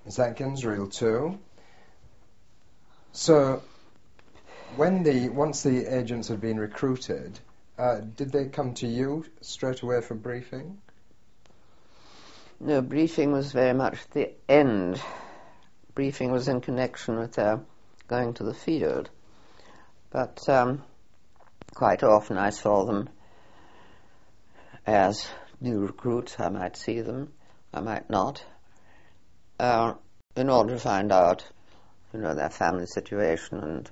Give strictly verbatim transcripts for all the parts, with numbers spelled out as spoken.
Is that Ginsreel too? So, when the once the agents had been recruited, uh, did they come to you straight away for briefing? No, briefing was very much the end. Briefing was in connection with their going to the field. But um, quite often I saw them as new recruits. I might see them, I might not, uh, in order to find out, you know, their family situation and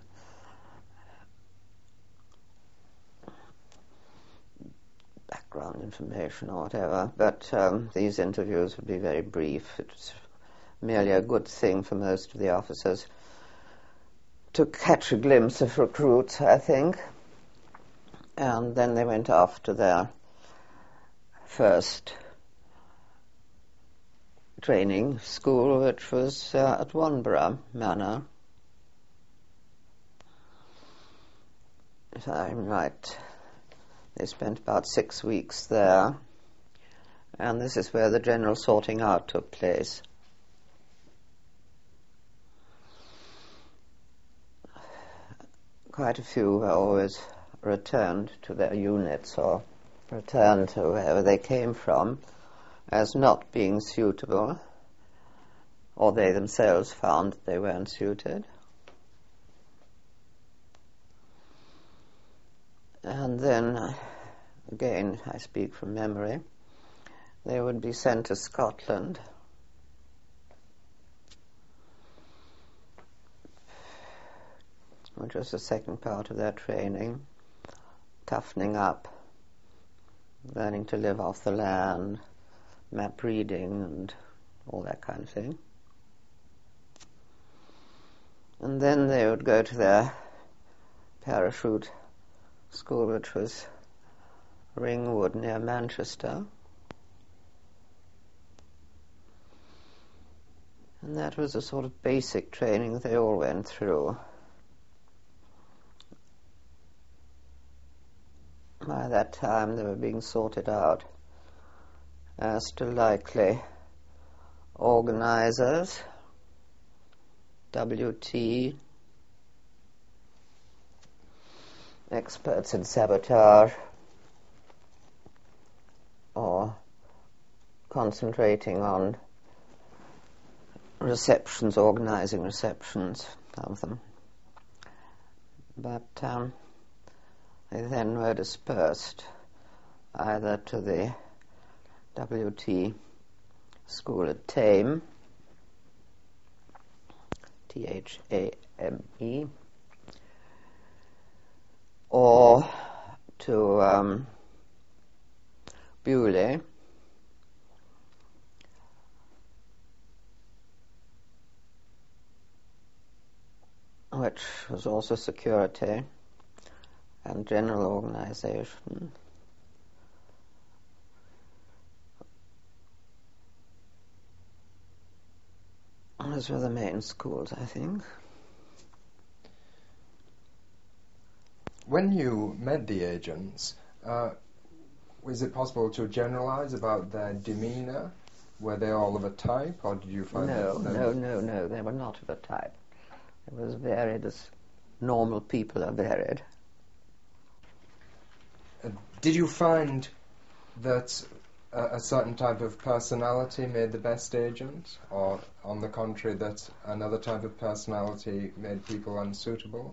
background information or whatever. But um, these interviews would be very brief. It's merely a good thing for most of the officers to catch a glimpse of recruits, I think. And then they went off to their first training school, which was uh, at Wanborough Manor. If I'm right, they spent about six weeks there, and this is where the general sorting out took place. Quite a few were always returned to their units or returned to wherever they came from as not being suitable, or they themselves found that they weren't suited. And then, again, I speak from memory, they would be sent to Scotland, which was the second part of their training, toughening up, learning to live off the land, map reading and all that kind of thing. And then they would go to their parachute school, which was Ringwood near Manchester. And that was a sort of basic training that they all went through. By that time they were being sorted out as to likely organizers, W T, experts in sabotage, or concentrating on receptions, organizing receptions of them. But um, they then were dispersed either to the W T school at Thame, T H A M E, or to um, Beaulieu, which was also security and general organization. Those were the main schools, I think. When you met the agents, uh, was it possible to generalize about their demeanor? Were they all of a type, or did you find no, that... No, no, no, they were not of a type. It was varied as normal people are varied. Uh, did you find that a, a certain type of personality made the best agent, or on the contrary, that another type of personality made people unsuitable?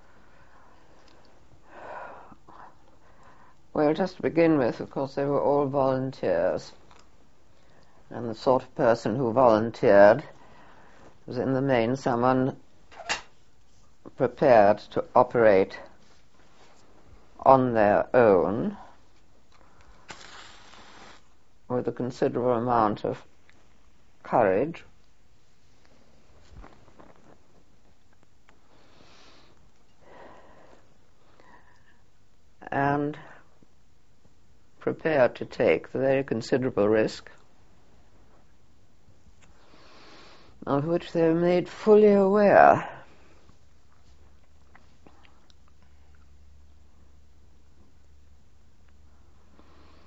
Well, just to begin with, of course, they were all volunteers. And the sort of person who volunteered was in the main someone prepared to operate on their own with a considerable amount of courage and prepared to take the very considerable risk of which they were made fully aware.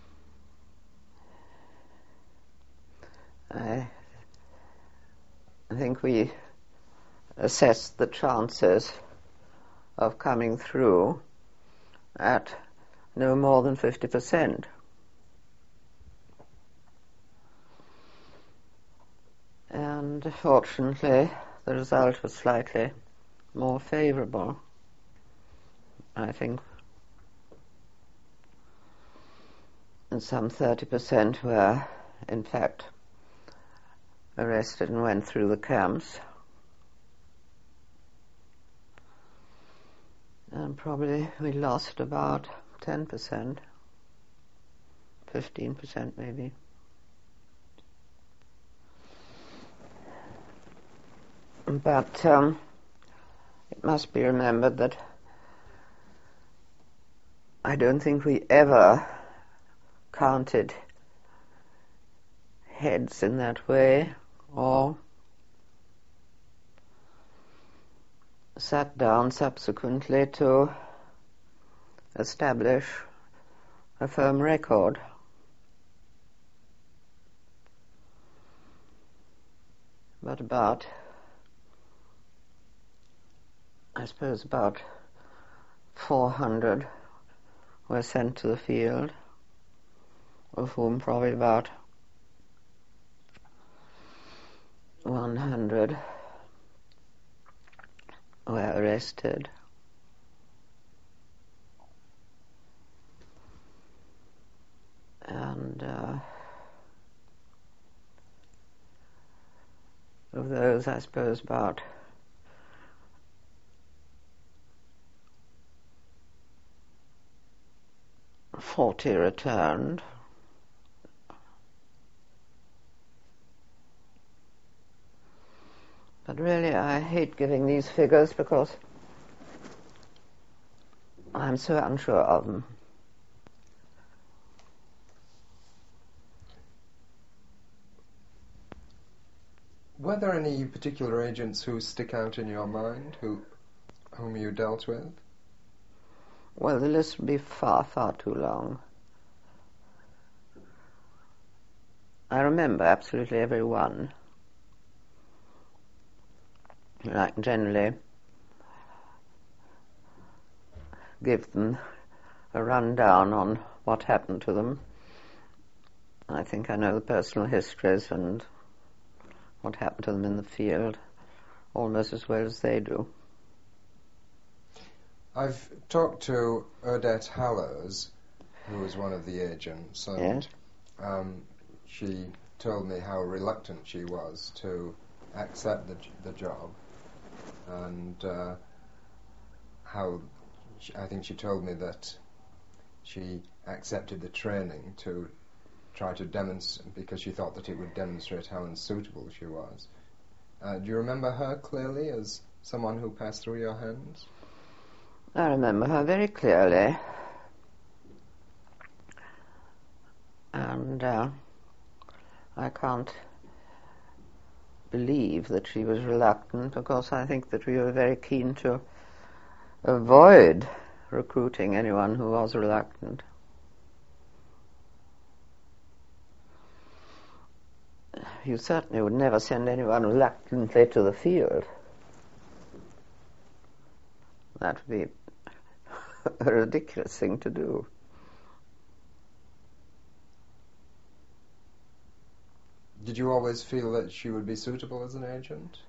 I think we assessed the chances of coming through at no more than fifty percent. And fortunately, the result was slightly more favorable. I think and some thirty percent were, in fact, arrested and went through the camps. And probably we lost about ten percent, fifteen percent maybe. But um, it must be remembered that I don't think we ever counted heads in that way or sat down subsequently to establish a firm record. But about, I suppose about four hundred were sent to the field, of whom probably about one hundred were arrested. And uh, of those, I suppose about forty returned. But really I hate giving these figures because I'm so unsure of them. Were there any particular agents who stick out in your mind, who, whom you dealt with? Well, the list would be far, far too long. I remember absolutely every one. I can generally give them a rundown on what happened to them. I think I know the personal histories and what happened to them in the field almost as well as they do. I've talked to Odette Hallers, who was one of the agents, and Yes. um, she told me how reluctant she was to accept the, the job, and uh, how she, I think she told me that she accepted the training to try to demonstrate, because she thought that it would demonstrate how unsuitable she was. Uh, do you remember her clearly as someone who passed through your hands? I remember her very clearly, and uh, I can't believe that she was reluctant, because I think that we were very keen to avoid recruiting anyone who was reluctant. You certainly would never send anyone reluctantly to the field. That would be a ridiculous thing to do. Did you always feel that she would be suitable as an agent?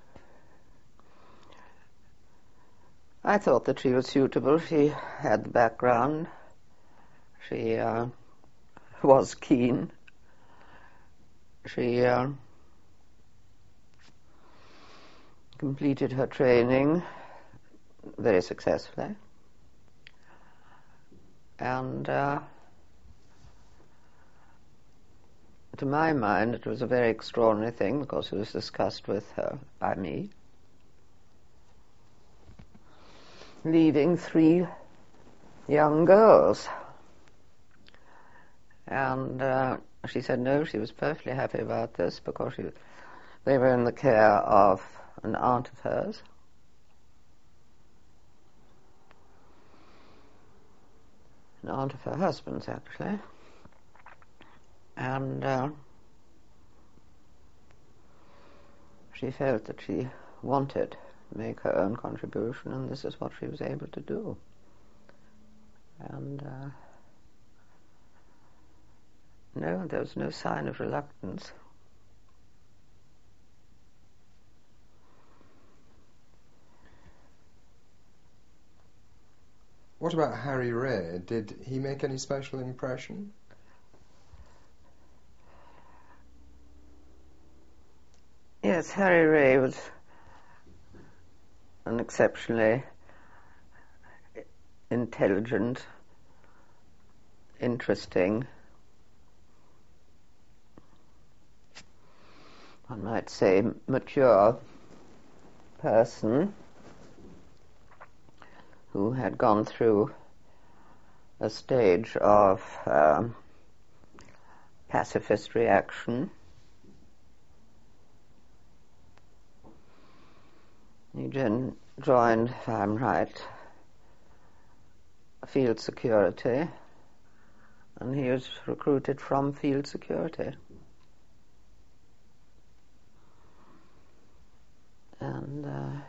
I thought that she was suitable. She had the background. She uh, was keen. She uh, completed her training very successfully. And uh, to my mind, it was a very extraordinary thing, because it was discussed with her by me, leaving three young girls. And uh, she said no, she was perfectly happy about this, because she, they were in the care of an aunt of hers. An aunt of her husband's, actually. And uh, she felt that she wanted to make her own contribution, and this is what she was able to do. And uh, no, there was no sign of reluctance. What about Harry Ray? Did he make any special impression? Yes, Harry Ray was an exceptionally intelligent, interesting, one might say mature person who had gone through a stage of um, pacifist reaction. He then joined, if I'm right, field security, and he was recruited from field security. And uh,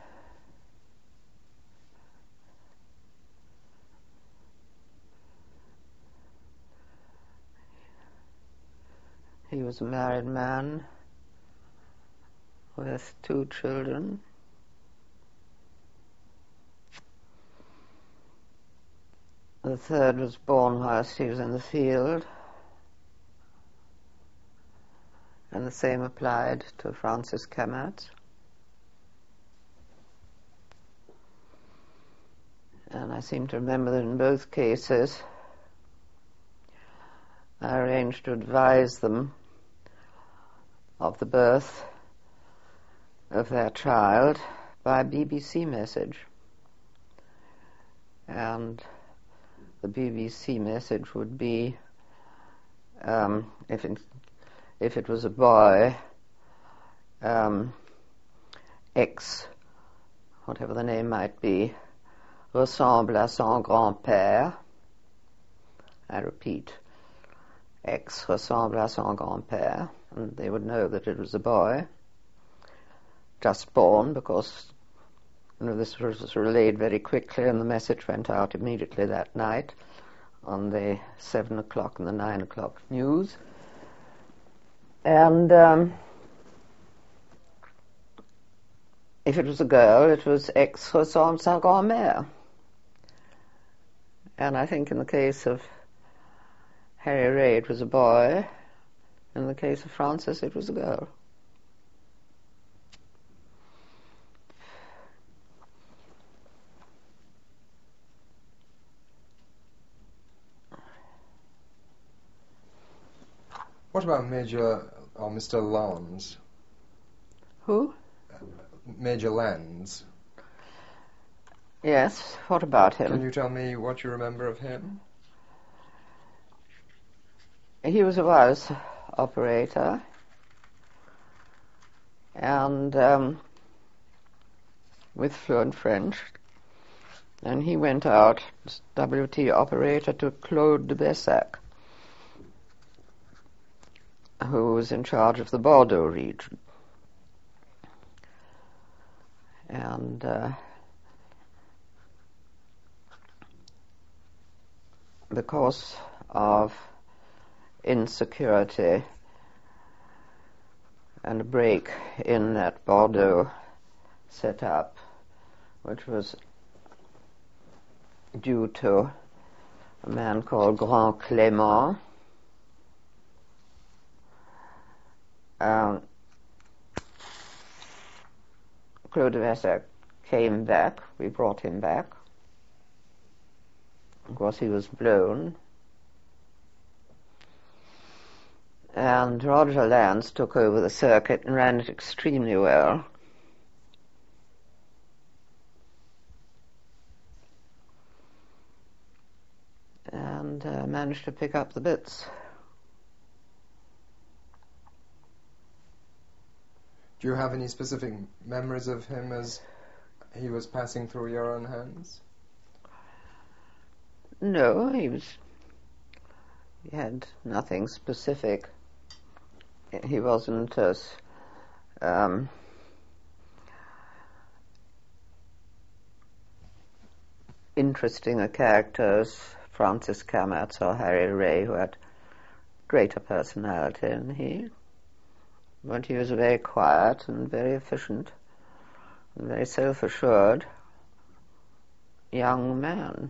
he was a married man with two children. The third was born whilst he was in the field, and the same applied to Francis Kamat. And I seem to remember that in both cases I arranged to advise them of the birth of their child by B B C message. And the B B C message would be, um, if, it, if it was a boy, um, X, whatever the name might be, ressemble à son grand-père. I repeat, X ressemble à son grand-père, and they would know that it was a boy, just born, because you know, this was relayed very quickly, and the message went out immediately that night on the seven o'clock and the nine o'clock news. And um, if it was a girl, it was X ressemble sa grand-mère. And I think in the case of Harry Ray, it was a boy. In the case of Francis, it was a girl. What about Major or Mister Lons? Who? Major Lenz. Yes, what about him? Can you tell me what you remember of him? He was a wireless operator, and um, with fluent French, and he went out as W T operator to Claude de Bessac, who was in charge of the Bordeaux region. And uh, because of insecurity and a break in that Bordeaux setup, which was due to a man called Grand Clément, um, Claude de Bessac came back. We brought him back. Of course, he was blown. And Roger Lance took over the circuit and ran it extremely well. And uh, managed to pick up the bits. Do you have any specific memories of him as he was passing through your own hands? No, he was. He had nothing specific. He wasn't as um, interesting a character as Francis Camertz or Harry Ray, who had greater personality, and he, but he was very quiet and very efficient and very self-assured young man.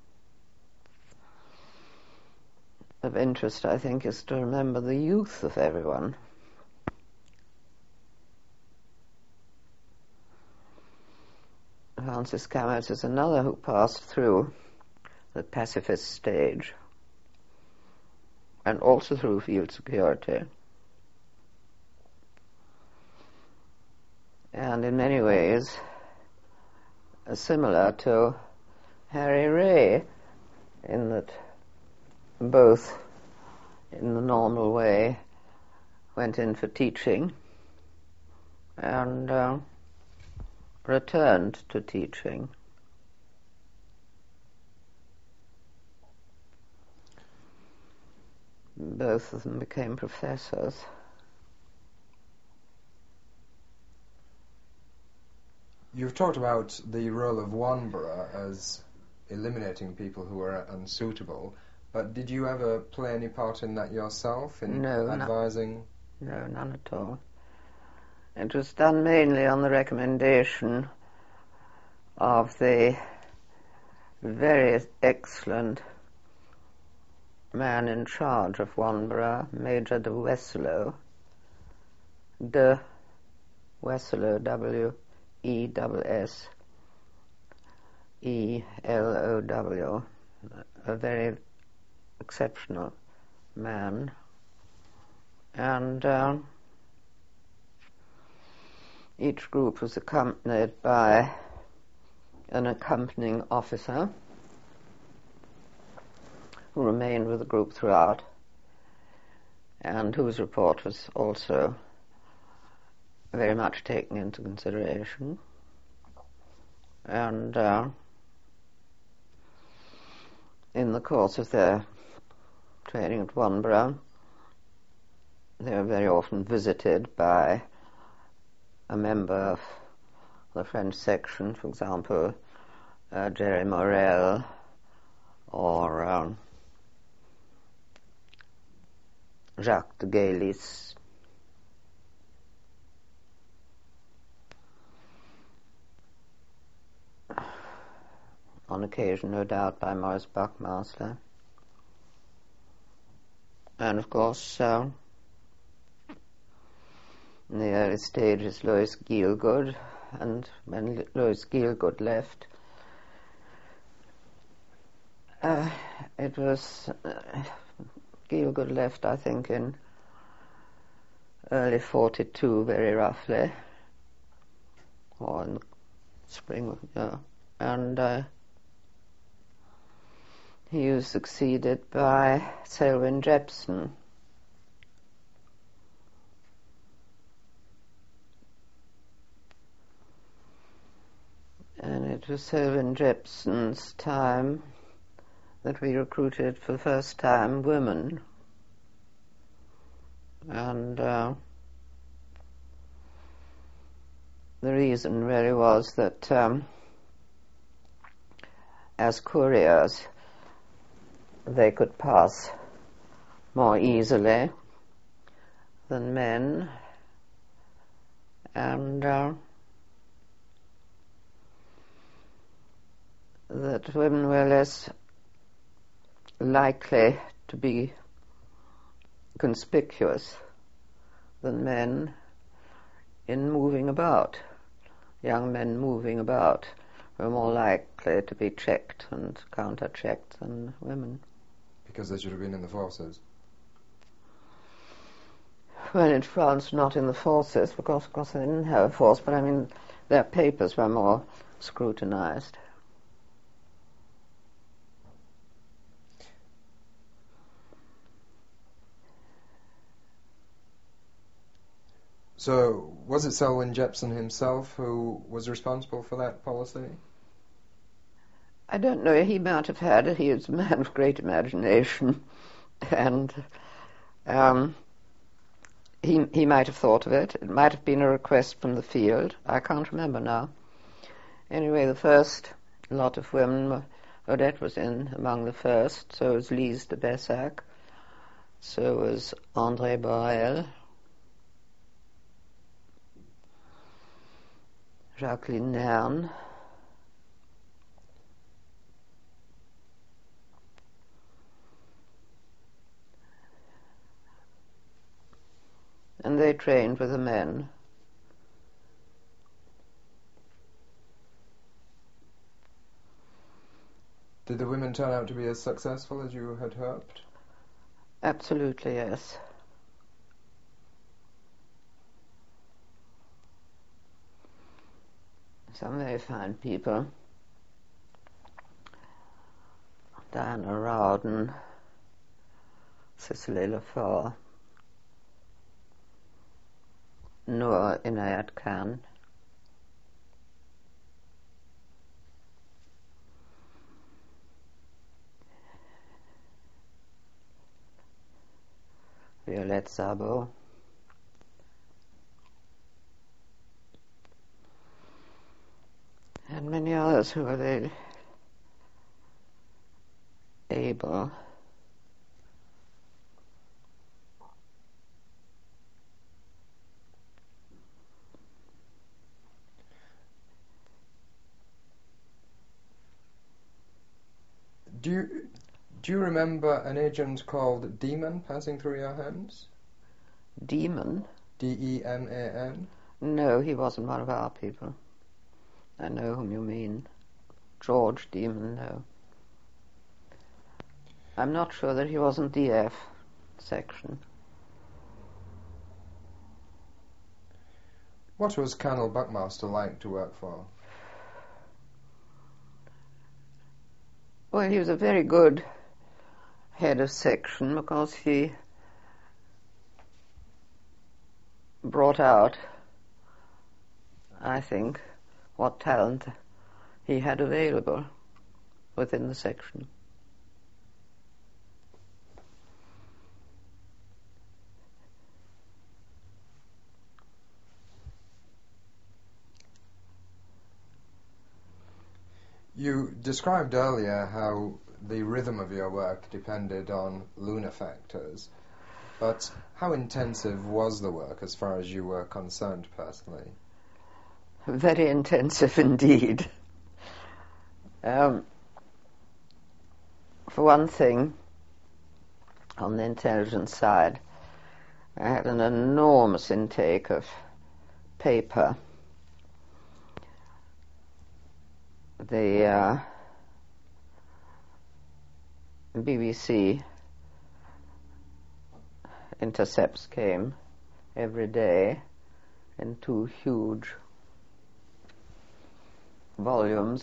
Of interest, I think, is to remember the youth of everyone. Francis Camertz is another who passed through the pacifist stage and also through field security. And in many ways uh, similar to Harry Ray, in that both, in the normal way, went in for teaching and uh, returned to teaching. Both of them became professors. You've talked about the role of Wanborough as eliminating people who are unsuitable, but did you ever play any part in that yourself, in no, advising? No, none at all. It was done mainly on the recommendation of the very excellent man in charge of Wanborough, Major de Wesselow, de Wesselow, W E S S E L O W, a very exceptional man, and uh, each group was accompanied by an accompanying officer who remained with the group throughout, and whose report was also very much taken into consideration. And uh, in the course of their training at Wanborough, they were very often visited by a member of the French section, for example, uh, Jerry Morel, or um, Jacques de Galis. On occasion, no doubt, by Maurice Buckmaster. And of course, uh, in the early stages, Louis Gielgud, and when Louis Gielgud left, uh, it was, uh, Gielgud left, I think, in early forty-two, very roughly, or in the spring, yeah, and uh, he was succeeded by Selwyn Jepson. And it was Selwyn Jepson's time that we recruited for the first time women. And uh, the reason really was that um, as couriers, they could pass more easily than men, and uh, that women were less likely to be conspicuous than men in moving about. Young men moving about were more likely to be checked and counter-checked than women. Because they should have been in the forces? Well, in France, not in the forces, because of course they didn't have a force, but I mean, their papers were more scrutinized. So, was it Selwyn Jepson himself who was responsible for that policy? I don't know. He might have had it. He was a man of great imagination, and um, he he might have thought of it. It might have been a request from the field. I can't remember now. Anyway, the first A lot of women. Odette was in among the first, so was Lise de Bessac, so was André Borel, Jacqueline Nern, and they trained with the men. Did the women turn out to be as successful as you had hoped? Absolutely, yes. Some very fine people. Diana Rowden, Cicely Lefort, Noor Inayat Khan. Violette Szabo, and many others who were very able. Do you, do you remember an agent called Demon passing through your hands? Demon? D E M A N? No, he wasn't one of our people. I know whom you mean. George Demon, no. I'm not sure that he wasn't D F section. What was Colonel Buckmaster like to work for? Well, he was a very good head of section because he brought out, I think, what talent he had available within the section. You described earlier how the rhythm of your work depended on lunar factors, but how intensive was the work as far as you were concerned personally? Very intensive indeed. Um, for one thing, on the intelligence side, I had an enormous intake of paper. The uh, B B C intercepts came every day in two huge volumes.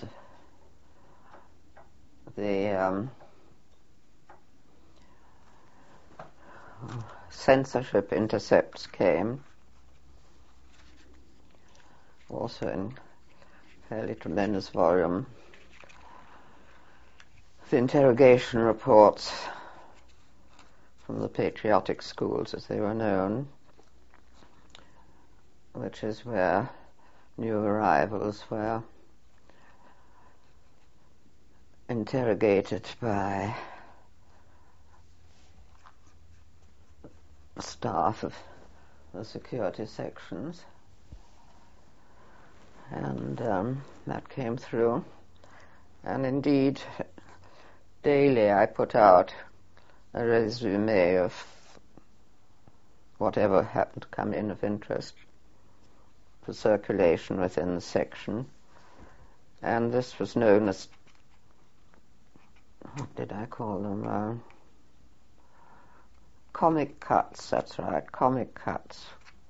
The um, censorship intercepts came also in fairly tremendous volume. The interrogation reports from the patriotic schools, as they were known, which is where new arrivals were interrogated by staff of the security sections. And um, that came through. And indeed, daily I put out a resume of whatever happened to come in of interest for circulation within the section. And this was known as, what did I call them? Uh, comic cuts, that's right, comic cuts.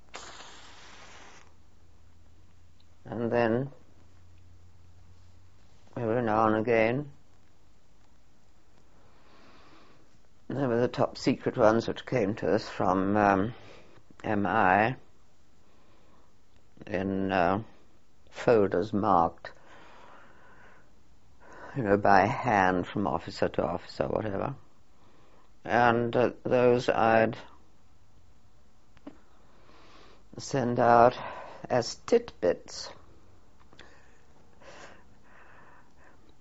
And then, every now and again, there were the top secret ones which came to us from um, M I in uh, folders marked, you know, by hand from officer to officer, whatever. And uh, those I'd send out as titbits.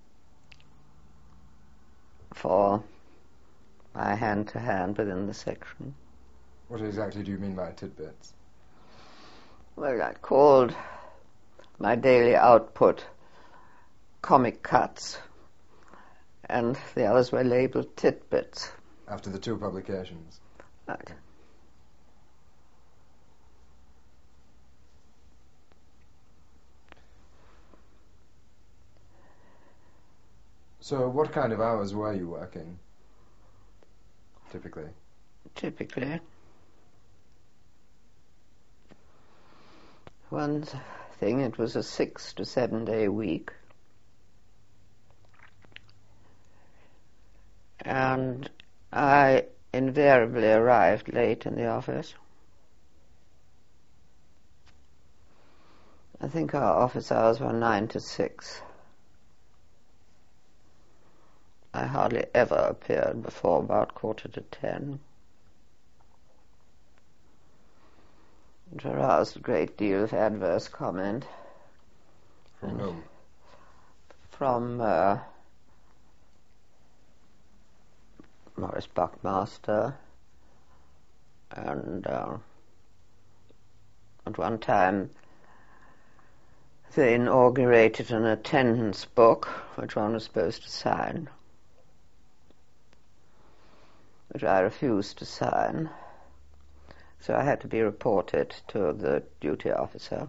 or by hand-to-hand within the section. What exactly do you mean by tidbits? Well, I called my daily output comic cuts, and the others were labelled tidbits. After the two publications? Right. So what kind of hours were you working, typically? Typically. One thing, it was a six to seven day week. And I invariably arrived late in the office. I think our office hours were nine to six. I hardly ever appeared before about quarter to ten. It aroused a great deal of adverse comment. From whom? From uh, Morris Buckmaster, and uh, at one time they inaugurated an attendance book which one was supposed to sign, which I refused to sign, so I had to be reported to the duty officer.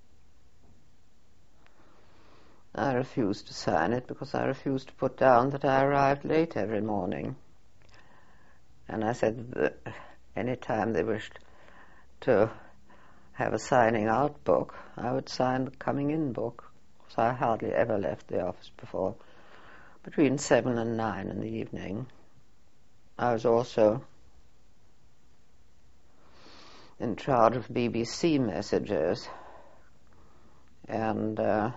I refused to sign it because I refused to put down that I arrived late every morning. And I said that any time they wished to have a signing out book, I would sign the coming in book, because I hardly ever left the office before between seven and nine in the evening. I was also in charge of B B C messages, and uh,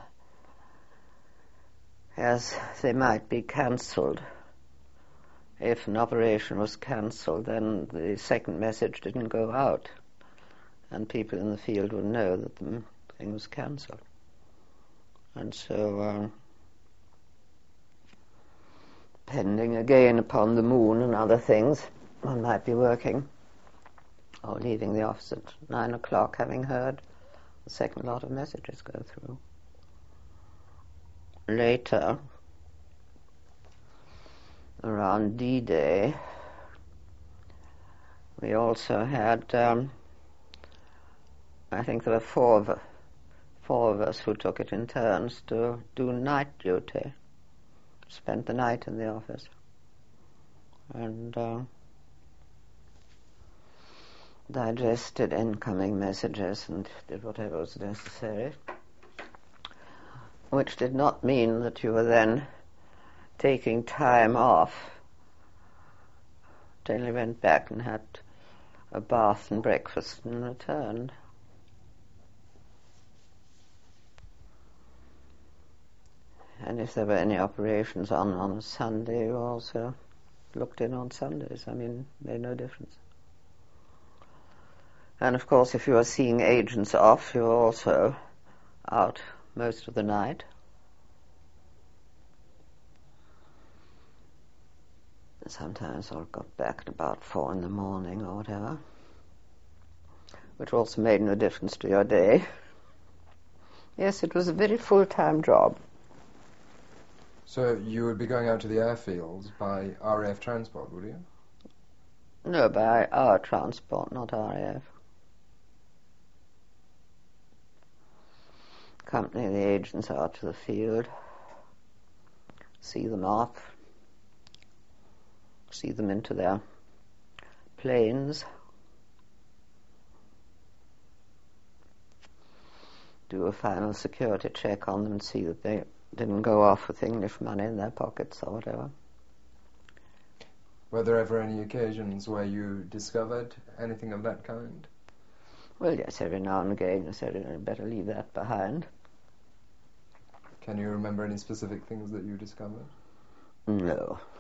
as they might be cancelled, if an operation was cancelled, then the second message didn't go out, and people in the field would know that the thing was cancelled. And so, uh, depending again upon the moon and other things, one might be working or leaving the office at nine o'clock, having heard the second lot of messages go through. Later, around D-Day, we also had, um, I think there were four of, four of us who took it in turns to do night duty, spent the night in the office, and uh, digested incoming messages and did whatever was necessary, which did not mean that you were then taking time off. Only went back and had a bath and breakfast and returned. And if there were any operations on on a Sunday, you also looked in on Sundays. I mean, made no difference. And of course, if you were seeing agents off, you were also out most of the night. Sometimes I got back at about four in the morning or whatever, which also made no difference to your day. Yes, it was a very full-time job. So you would be going out to the airfields by R A F transport, would you? No, by our transport, not R A F. Accompany the agents out to the field, see them off, see them into their planes, do a final security check on them and see that they didn't go off with English money in their pockets or whatever. Were there ever any occasions where you discovered anything of that kind? Well, yes, every now and again I said I'd better leave that behind. Can you remember any specific things that you discovered? No.